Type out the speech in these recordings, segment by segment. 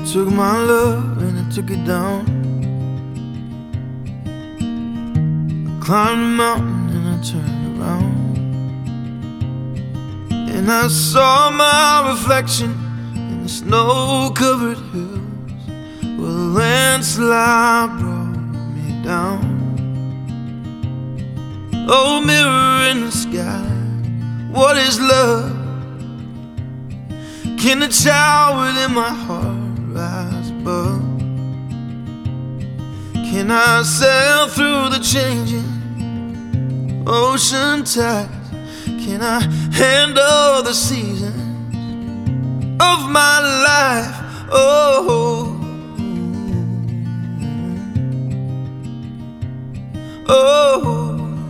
took my love and I took it down. I climbed a mountain and I turned around, and I saw my reflection in the snow-covered hills, where the landslide brought me down. Oh, mirror in the sky, what is love? Can the child within my heart rise above? Can I sail through the changing ocean tides? Can I handle the seasons of my life? Oh, oh.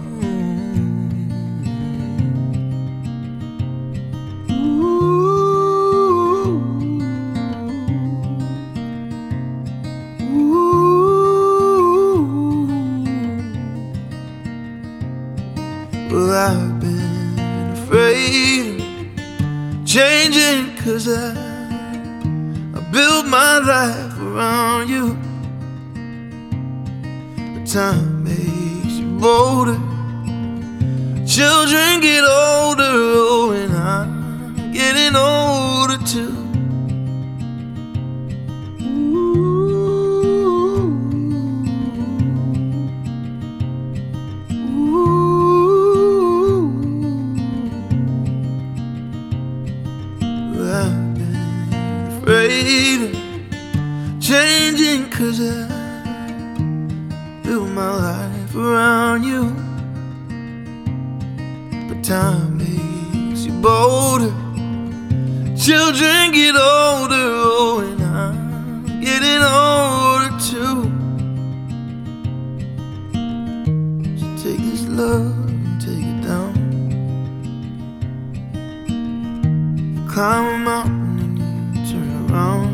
Well, I've been afraid of changing, 'cause I built my life around you. But time makes you bolder, children get older, oh, and I'm getting older too. I've been afraid of changing, 'cause I built my life around you. But time makes you bolder, children get older, oh, and I'm getting older too. So take this love and take it down. Climb a mountain and you turn around.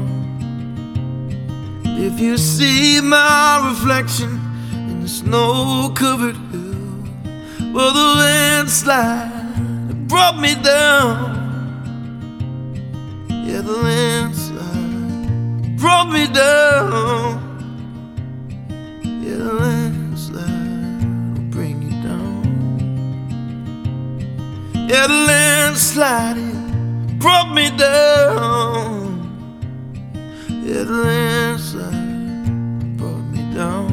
If you see my reflection in the snow-covered hill, well, the landslide brought me down. Yeah, the landslide brought me down. Yeah, the landslide will bring you down. Yeah, the landslide brought me down. Yeah, the landslide brought me down.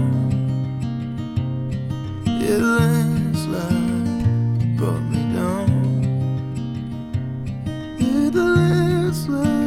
Yeah, the landslide brought me down. Yeah, the landslide.